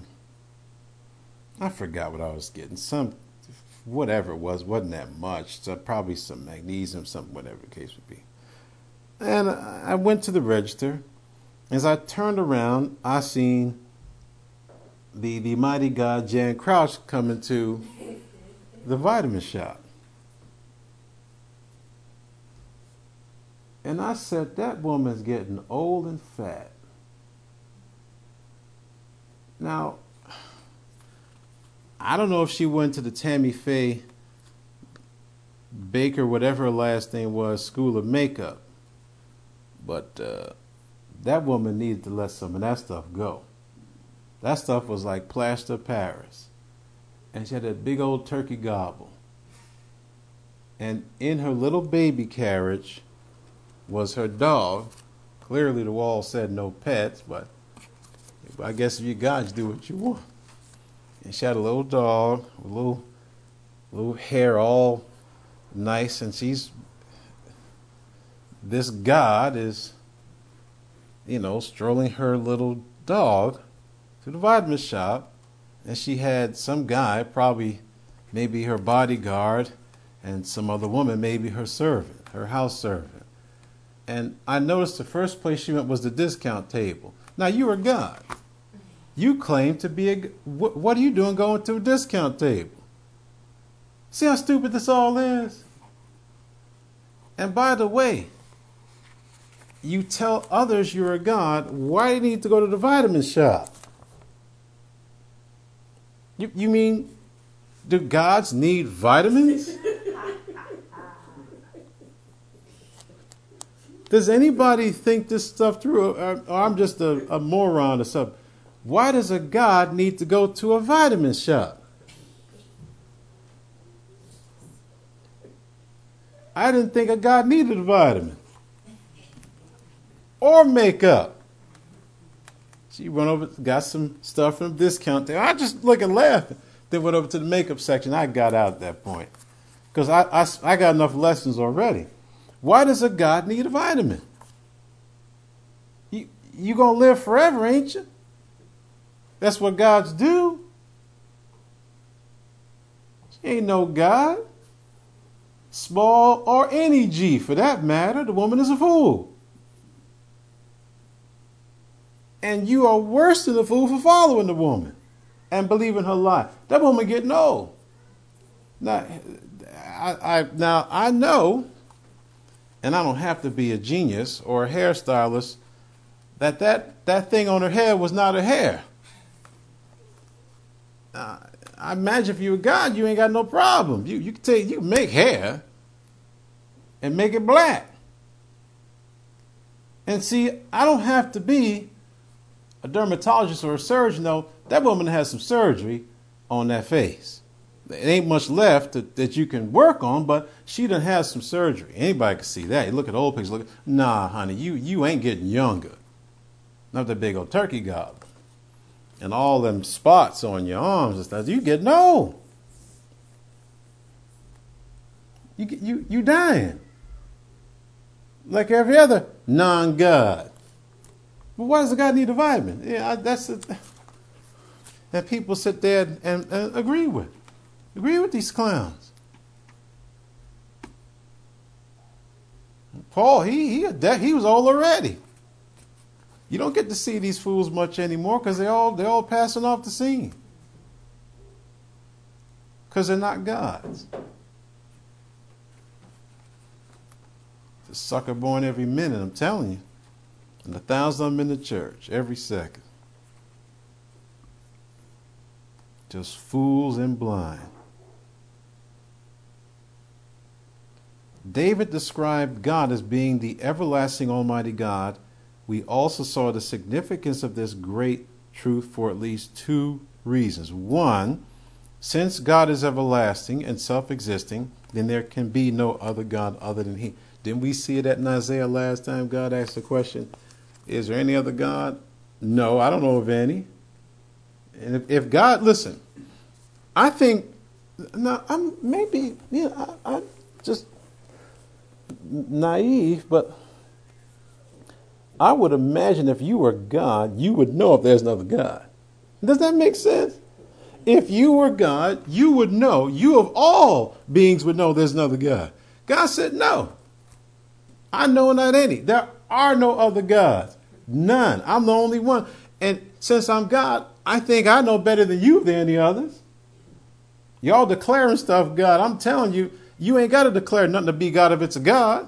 I forgot what I was getting. Whatever it was, wasn't that much. So probably some magnesium, something, whatever the case would be. And I went to the register. As I turned around, I seen the mighty God Jan Crouch come into the vitamin shop. And I said, that woman's getting old and fat. Now, I don't know if she went to the Tammy Faye Baker, whatever her last name was, School of Makeup. But that woman needed to let some of that stuff go. That stuff was like plaster Paris. And she had that big old turkey gobble. And in her little baby carriage was her dog. Clearly the wall said no pets, but I guess if you guys do what you want. And she had a little dog, a little hair all nice, and this God is, strolling her little dog to the vitamin shop, and she had some guy, probably maybe her bodyguard, and some other woman, maybe her servant, her house servant. And I noticed the first place she went was the discount table. Now, you are God. You claim to be what are you doing going to a discount table? See how stupid this all is? And by the way, you tell others you're a God. Why do you need to go to the vitamin shop? You mean, do gods need vitamins? Does anybody think this stuff through? Or I'm just a moron or something. Why does a God need to go to a vitamin shop? I didn't think a God needed a vitamin. Or makeup. She went over, got some stuff from discount there. I just look and laugh. Then went over to the makeup section. I got out at that point. Because I got enough lessons already. Why does a God need a vitamin? You going to live forever, ain't you? That's what gods do. She ain't no God. Small or any G for that matter. The woman is a fool. And you are worse than a fool for following the woman and believing her lie. That woman getting old. Now, I know, and I don't have to be a genius or a hairstylist, that thing on her head was not her hair. I imagine if you were God, you ain't got no problem. You can make hair and make it black. And see, I don't have to be a dermatologist or a surgeon. No, that woman has some surgery on that face. There ain't much left that you can work on, but she done has some surgery. Anybody can see that. You look at old pictures. Nah, honey, you ain't getting younger. Not that big old turkey gobble. And all them spots on your arms and stuff, you getting old. You dying. Like every other non-God. But why does a God need a vitamin? Yeah, that's it. And people sit there and agree with these clowns. Paul, he was old already. You don't get to see these fools much anymore because they're all passing off the scene. Because they're not gods. The sucker born every minute, I'm telling you. And 1,000 of them in the church every second. Just fools and blind. David described God as being the everlasting Almighty God. We also saw the significance of this great truth for at least two reasons. One, since God is everlasting and self-existing, then there can be no other God other than He. Didn't we see it in Isaiah last time? God asked the question, is there any other God? No, I don't know of any. And if God, listen, I think, now I'm maybe, I'm just naive, but I would imagine if you were God, you would know if there's another God. Does that make sense? If you were God, you would know, you of all beings would know there's another God. God said, no, I know not any. There are no other gods. None. I'm the only one. And since I'm God, I think I know better than you than any others. Y'all declaring stuff, God. I'm telling you, you ain't got to declare nothing to be God if it's a God.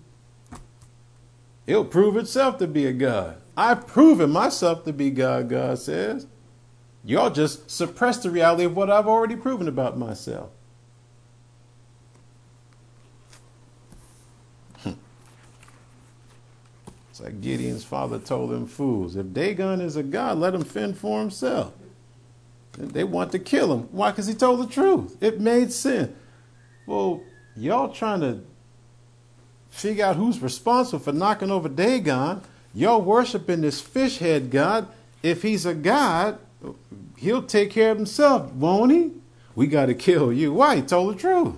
It'll prove itself to be a God. I've proven myself to be God, God says. Y'all just suppress the reality of what I've already proven about myself. It's like Gideon's father told them fools, if Dagon is a god, let him fend for himself. They want to kill him. Why? Because he told the truth. It made sense. Well, y'all trying to figure out who's responsible for knocking over Dagon. Y'all worshiping this fish head god. If he's a god, he'll take care of himself, won't he? We got to kill you. Why? He told the truth.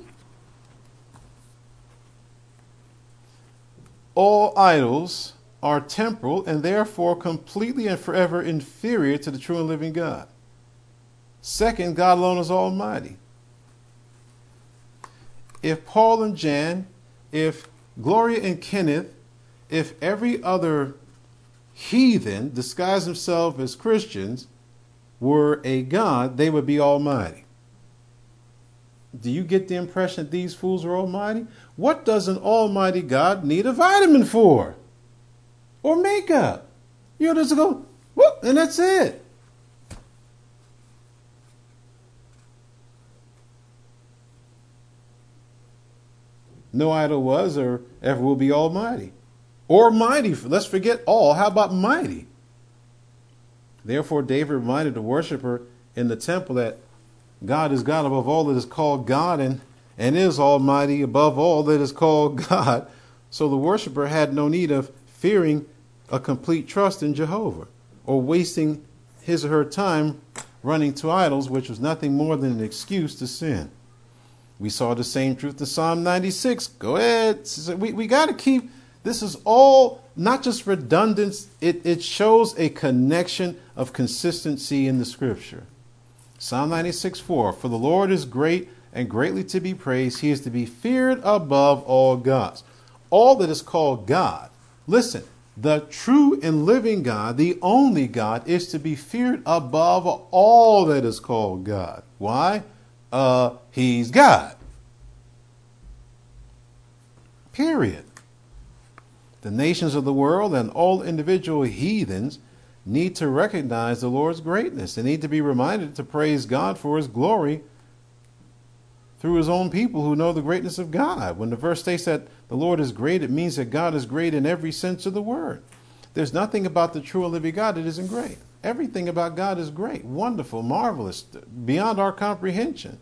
All idols are temporal and therefore completely and forever inferior to the true and living God. Second, God alone is almighty. If Paul and Jan, if Gloria and Kenneth, if every other heathen disguised themselves as Christians were a God, they would be almighty. Do you get the impression that these fools are almighty? What does an almighty God need a vitamin for? Or makeup? You know, just go, whoop, and that's it. No idol was or ever will be almighty. Or mighty. Let's forget all. How about mighty? Therefore, David reminded the worshiper in the temple that God is God above all that is called God and is almighty above all that is called God. So the worshiper had no need of fearing a complete trust in Jehovah or wasting his or her time running to idols, which was nothing more than an excuse to sin. We saw the same truth in Psalm 96. Go ahead. We got to keep, this is all not just redundant. It shows a connection of consistency in the scripture. Psalm 96:4. For the Lord is great and greatly to be praised. He is to be feared above all gods. All that is called God. Listen, the true and living God, the only God, is to be feared above all that is called God. Why? He's God. Period. The nations of the world and all individual heathens need to recognize the Lord's greatness. They need to be reminded to praise God for his glory through his own people who know the greatness of God. When the verse states that the Lord is great, it means that God is great in every sense of the word. There's nothing about the true and living God that isn't great. Everything about God is great, wonderful, marvelous, beyond our comprehension.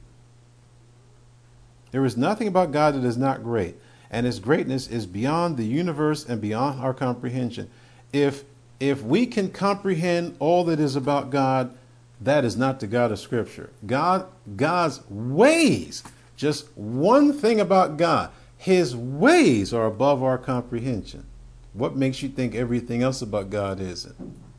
There is nothing about God that is not great, and his greatness is beyond the universe and beyond our comprehension. If we can comprehend all that is about God, that is not the God of Scripture. God's ways, just one thing about God, his ways are above our comprehension. What makes you think everything else about God isn't?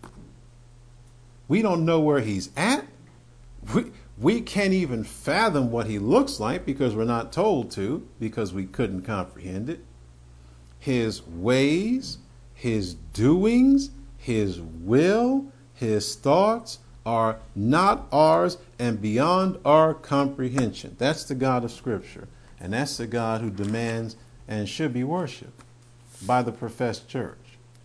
We don't know where he's at. We can't even fathom what he looks like because we're not told to, because we couldn't comprehend it. His ways, his doings, his will, his thoughts are not ours and beyond our comprehension. That's the God of Scripture. And that's the God who demands and should be worshiped by the professed church.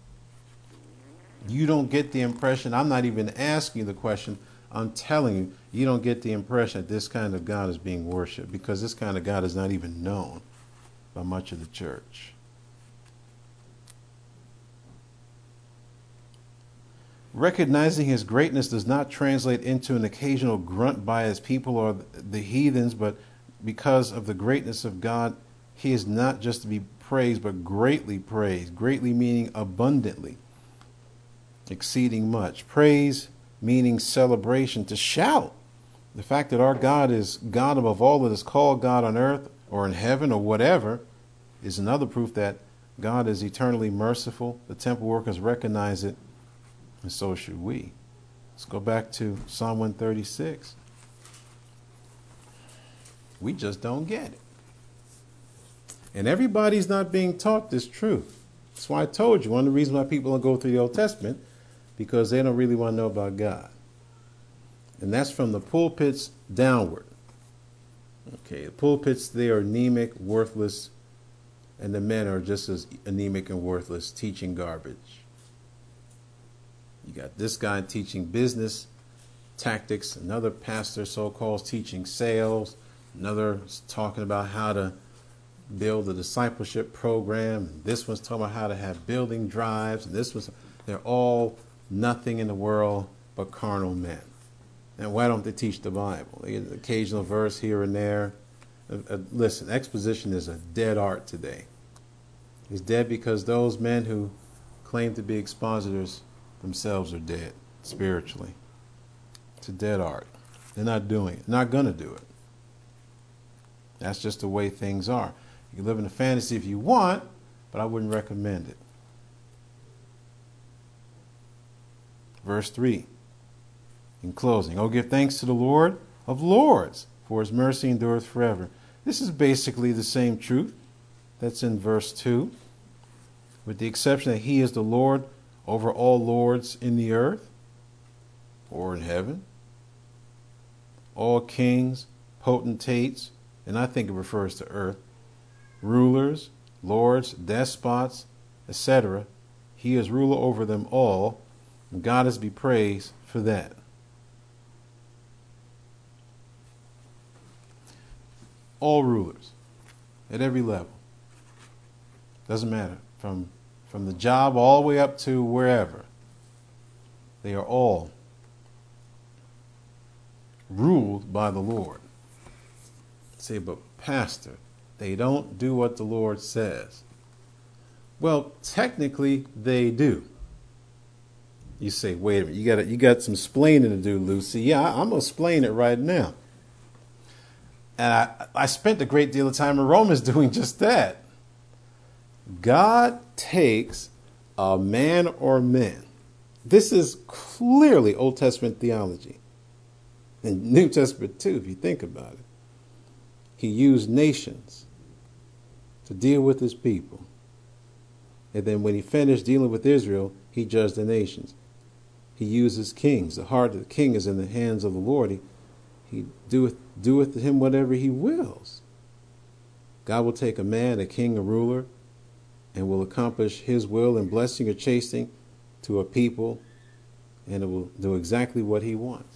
You don't get the impression, I'm not even asking you the question, I'm telling you, you don't get the impression that this kind of God is being worshipped, because this kind of God is not even known by much of the church. Recognizing his greatness does not translate into an occasional grunt by his people or the heathens, but because of the greatness of God, he is not just to be praised, but greatly praised. Greatly meaning abundantly, exceeding much. Praise meaning celebration, to shout. The fact that our God is God above all that is called God on earth or in heaven or whatever is another proof that God is eternally merciful. The temple workers recognize it, and so should we. Let's go back to Psalm 136. We just don't get it. And everybody's not being taught this truth. That's why I told you, one of the reasons why people don't go through the Old Testament, because they don't really want to know about God. And that's from the pulpits downward. Okay, the pulpits, they are anemic, worthless, and the men are just as anemic and worthless, teaching garbage. You got this guy teaching business tactics, another pastor so-called teaching sales, another talking about how to build a discipleship program, and this one's talking about how to have building drives, and they're all nothing in the world but carnal men. And why don't they teach the Bible? They get an occasional verse here and there. Listen, exposition is a dead art today. It's dead because those men who claim to be expositors themselves are dead spiritually. It's a dead art. They're not doing it. They're not going to do it. That's just the way things are. You can live in a fantasy if you want, but I wouldn't recommend it. Verse 3. In closing, oh, give thanks to the Lord of Lords, for his mercy endureth forever. This is basically the same truth that's in verse 2, with the exception that he is the Lord over all lords in the earth or in heaven, all kings, potentates, and I think it refers to earth, rulers, lords, despots, etc. He is ruler over them all, and God is to be praised for that. All rulers at every level. Doesn't matter. From the job all the way up to wherever. They are all ruled by the Lord. Say, but Pastor, they don't do what the Lord says. Well, technically they do. You say, wait a minute, you got some splaining to do, Lucy. Yeah, I'm going to explain it right now. And I spent a great deal of time in Romans doing just that. God takes a man or men. This is clearly Old Testament theology. And New Testament too, if you think about it. He used nations to deal with his people. And then when he finished dealing with Israel, he judged the nations. He uses kings. The heart of the king is in the hands of the Lord. He doeth to him whatever he wills. God will take a man, a king, a ruler, and will accomplish his will in blessing or chastening to a people, and it will do exactly what he wants.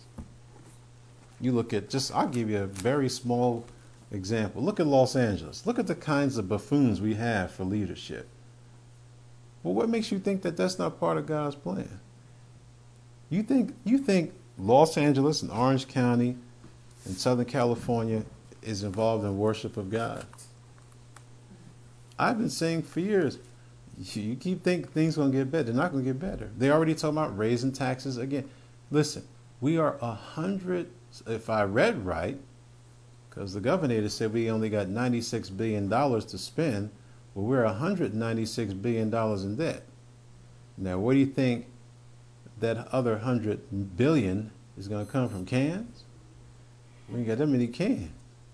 You look at I'll give you a very small example. Look at Los Angeles. Look at the kinds of buffoons we have for leadership. Well, what makes you think that that's not part of God's plan? You think Los Angeles and Orange County and Southern California is involved in worship of God? I've been saying for years, you keep thinking things are going to get better. They're not going to get better. They're already talking about raising taxes again. Listen, we are 100, if I read right, because the governor said we only got $96 billion to spend. Well, we're $196 billion in debt. Now, where do you think that other $100 billion is going to come from? Cans? We ain't got that many cans.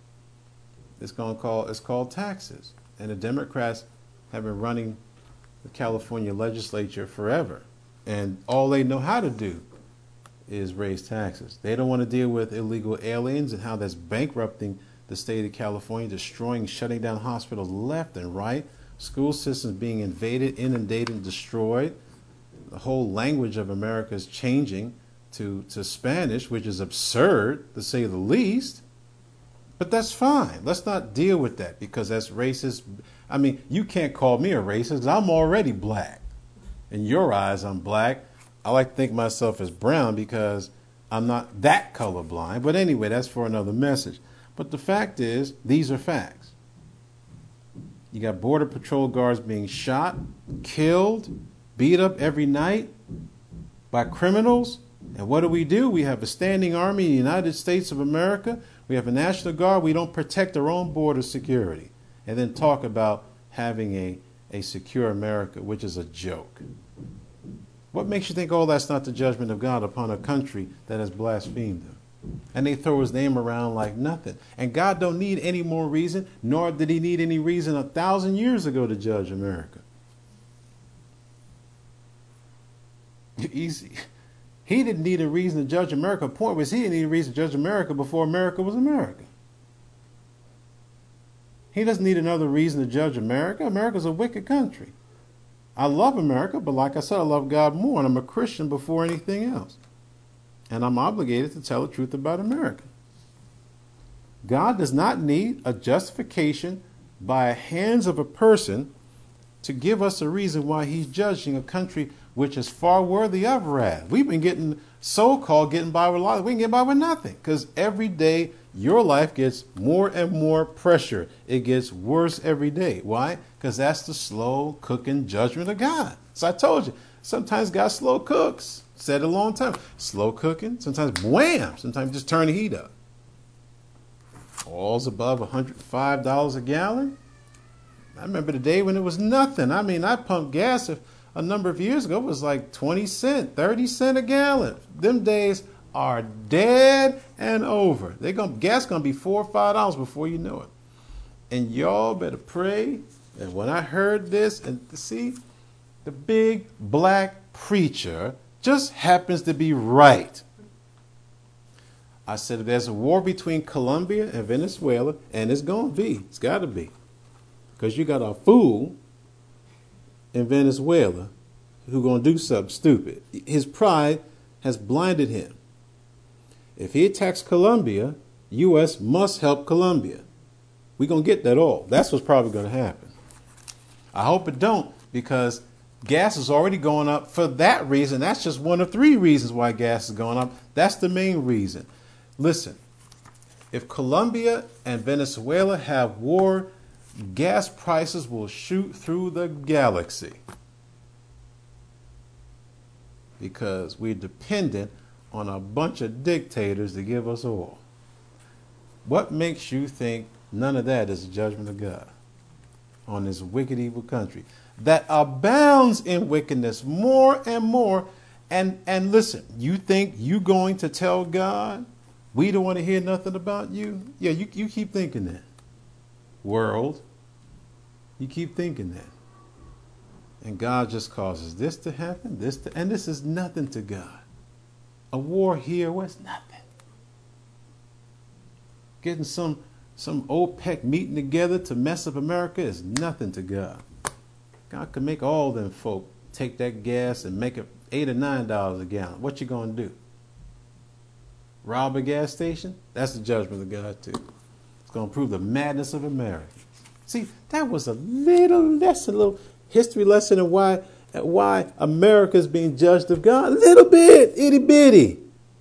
It's called taxes. And the Democrats have been running the California legislature forever. And all they know how to do is raise taxes. They don't want to deal with illegal aliens and how that's bankrupting the state of California, destroying, shutting down hospitals left and right, school systems being invaded, inundated, and destroyed. The whole language of America is changing to Spanish, which is absurd, to say the least. But that's fine. Let's not deal with that because that's racist. I mean, you can't call me a racist because I'm already black. In your eyes, I'm black. I like to think of myself as brown because I'm not that colorblind. But anyway, that's for another message. But the fact is, these are facts. You got Border Patrol guards being shot, killed, beat up every night by criminals. And what do? We have a standing army in the United States of America. We have a National Guard. We don't protect our own border security. And then talk about having a secure America, which is a joke. What makes you think, oh, that's not the judgment of God upon a country that has blasphemed him? And they throw his name around like nothing. And God don't need any more reason, nor did he need any reason 1,000 years ago to judge America. Easy. He didn't need a reason to judge America. The point was he didn't need a reason to judge America before America was America. He doesn't need another reason to judge America. America's a wicked country. I love America, but like I said, I love God more, and I'm a Christian before anything else. And I'm obligated to tell the truth about America. God does not need a justification by hands of a person to give us a reason why he's judging a country which is far worthy of wrath. We've been getting so-called getting by with a lot. We can get by with nothing because every day your life gets more and more pressure. It gets worse every day. Why? Because that's the slow cooking judgment of God. So I told you, sometimes God slow cooks. Said it a long time. Slow cooking. Sometimes wham. Sometimes just turn the heat up. Oil's above $105 a gallon. I remember the day when it was nothing. I mean, I pumped gas a number of years ago. It was like 20 cents, 30 cents a gallon. Them days are dead and over. Gas gonna be $4 or $5 before you know it. And y'all better pray. And when I heard this, and see, the big black preacher just happens to be right. I said, if there's a war between Colombia and Venezuela, and it's going to be, it's got to be, because you got a fool in Venezuela who's going to do something stupid. His pride has blinded him. If he attacks Colombia, U.S. must help Colombia. We're going to get that all. That's what's probably going to happen. I hope it don't, because gas is already going up for that reason. That's just one of 3 reasons why gas is going up. That's the main reason. Listen, if Colombia and Venezuela have war, gas prices will shoot through the galaxy because we're dependent on a bunch of dictators to give us oil. What makes you think none of that is a judgment of God on this wicked, evil country that abounds in wickedness more and more? And listen, you think you going to tell God, we don't want to hear nothing about you? Yeah, you keep thinking that. World, you keep thinking that. And God just causes this to happen, and this is nothing to God. A war here was nothing. Getting some OPEC meeting together to mess up America is nothing to God. God can make all them folk take that gas and make it $8 or $9 a gallon. What you gonna do? Rob a gas station? That's the judgment of God too. It's gonna prove the madness of America. See, that was a little lesson, a little history lesson of why America is being judged of God. A little bit, itty bitty.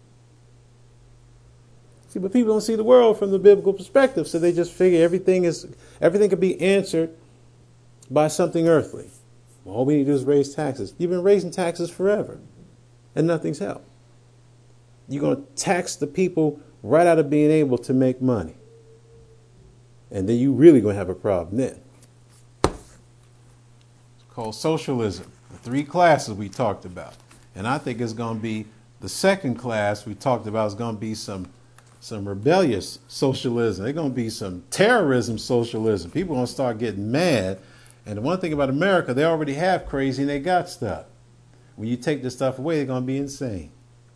See, but people don't see the world from the biblical perspective, so they just figure everything can be answered by something earthly. Well, all we need to do is raise taxes. You've been raising taxes forever, and nothing's helped. You're going to tax the people right out of being able to make money. And then you really going to have a problem then. It's called socialism. The 3 classes we talked about. And I think it's going to be the second class we talked about is going to be some rebellious socialism. There's going to be some terrorism socialism. People are going to start getting mad. And the one thing about America, they already have crazy and they got stuff. When you take this stuff away, they're going to be insane.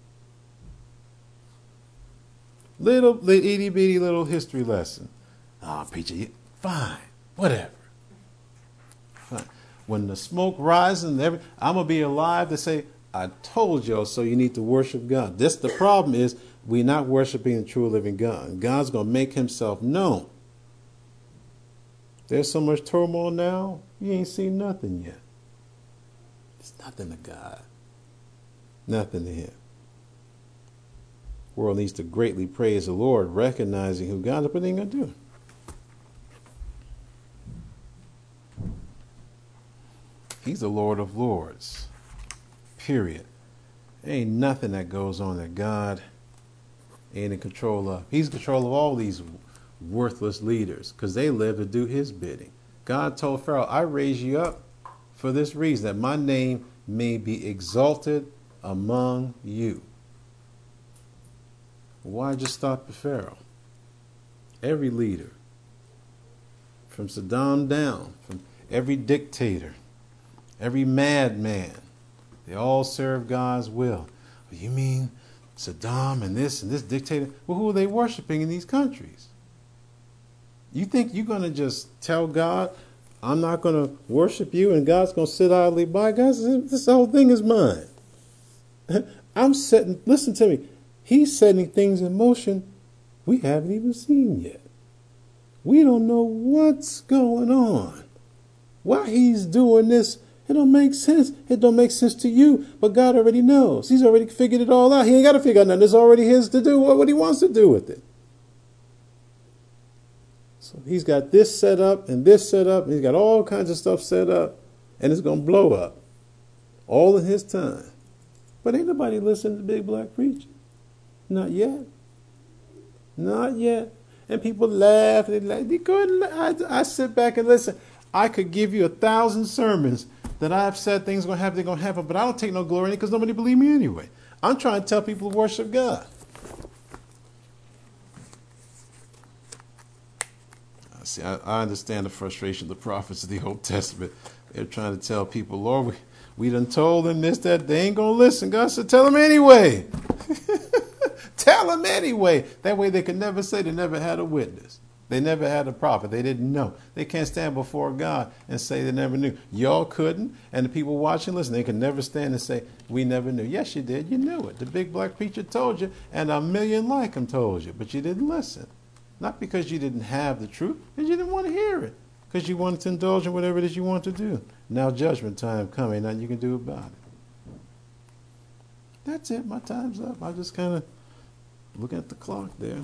Little itty bitty little history lesson. Oh, preacher, fine, whatever. Fine. When the smoke rises, I'm gonna be alive to say, I told y'all so. You need to worship God. This the problem is we're not worshiping the true living God. God's gonna make Himself known. There's so much turmoil now. You ain't seen nothing yet. It's nothing to God. Nothing to Him. The world needs to greatly praise the Lord, recognizing who God is, but they ain't gonna do it. He's the Lord of Lords. Period. There ain't nothing that goes on that God ain't in control of. He's in control of all these worthless leaders because they live to do His bidding. God told Pharaoh, I raised you up for this reason, that my name may be exalted among you. Why just stop at Pharaoh? Every leader, from Saddam down, from every dictator, every madman, they all serve God's will. You mean Saddam and this dictator? Well, who are they worshiping in these countries? You think you're going to just tell God, I'm not going to worship you, and God's going to sit idly by? God says, this whole thing is mine. Listen to me. He's setting things in motion we haven't even seen yet. We don't know what's going on. Why he's doing this, it don't make sense. It don't make sense to you, but God already knows. He's already figured it all out. He ain't got to figure out nothing. It's already his to do what he wants to do with it. So he's got this set up and this set up. And he's got all kinds of stuff set up, and it's going to blow up all in his time. But ain't nobody listening to Big Black Preacher. Not yet. Not yet. And people laugh. I sit back and listen. I could give you 1,000 sermons that I've said things they're going to happen, but I don't take no glory in it because nobody believes me anyway. I'm trying to tell people to worship God. See, I understand the frustration of the prophets of the Old Testament. They're trying to tell people, Lord, we done told them this, that. They ain't going to listen. God said, tell them anyway. Tell them anyway. That way they could never say they never had a witness. They never had a prophet. They didn't know. They can't stand before God and say they never knew. Y'all couldn't. And the people watching, listen, they could never stand and say, we never knew. Yes, you did. You knew it. The Big Black Preacher told you, and 1,000,000 like him told you, but you didn't listen. Not because you didn't have the truth, because you didn't want to hear it, because you wanted to indulge in whatever it is you want to do. Now judgment time coming, nothing you can do about it. That's it. My time's up. I just kind of look at the clock there.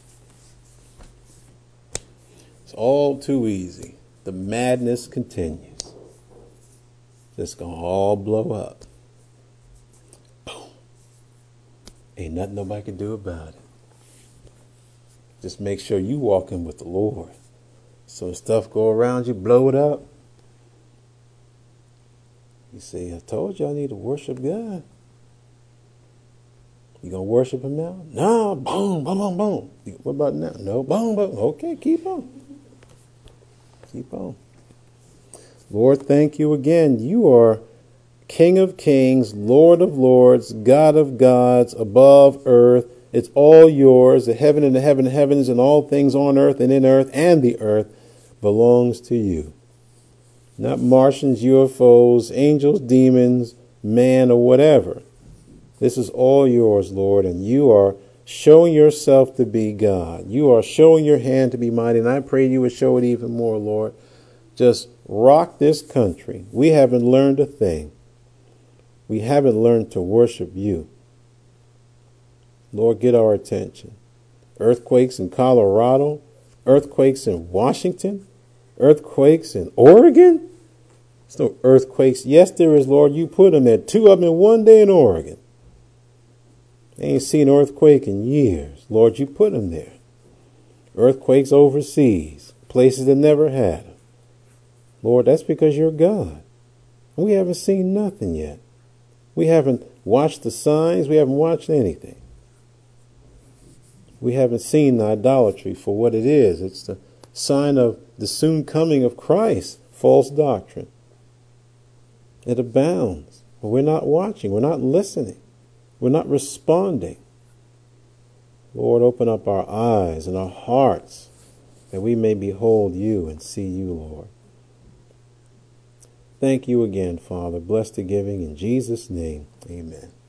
It's all too easy. The madness continues. It's going to all blow up. Boom. Ain't nothing nobody can do about it. Just make sure you walking with the Lord. So stuff go around you, blow it up. You say, I told you I need to worship God. You going to worship him now? No, boom, boom, boom, boom. What about now? No, boom, boom. Okay, keep on. Keep on. Lord, thank you again. You are King of kings, Lord of lords, God of gods, above earth. It's all yours. The heaven and the heavens and all things on earth and in earth and the earth belongs to you. Not Martians, UFOs, angels, demons, man, or whatever. This is all yours, Lord, and you are showing yourself to be God. You are showing your hand to be mighty, and I pray you would show it even more, Lord. Just rock this country. We haven't learned a thing. We haven't learned to worship you. Lord, get our attention. Earthquakes in Colorado, earthquakes in Washington, earthquakes in Oregon. There's no earthquakes. Yes, there is, Lord. You put them there. 2 of them in one day in Oregon. They ain't seen an earthquake in years. Lord, you put them there. Earthquakes overseas, places that never had them. Lord, that's because you're God. We haven't seen nothing yet. We haven't watched the signs. We haven't watched anything. We haven't seen the idolatry for what it is. It's the sign of the soon coming of Christ, false doctrine. It abounds. But we're not watching. We're not listening. We're not responding. Lord, open up our eyes and our hearts that we may behold you and see you, Lord. Thank you again, Father. Bless the giving in Jesus' name. Amen.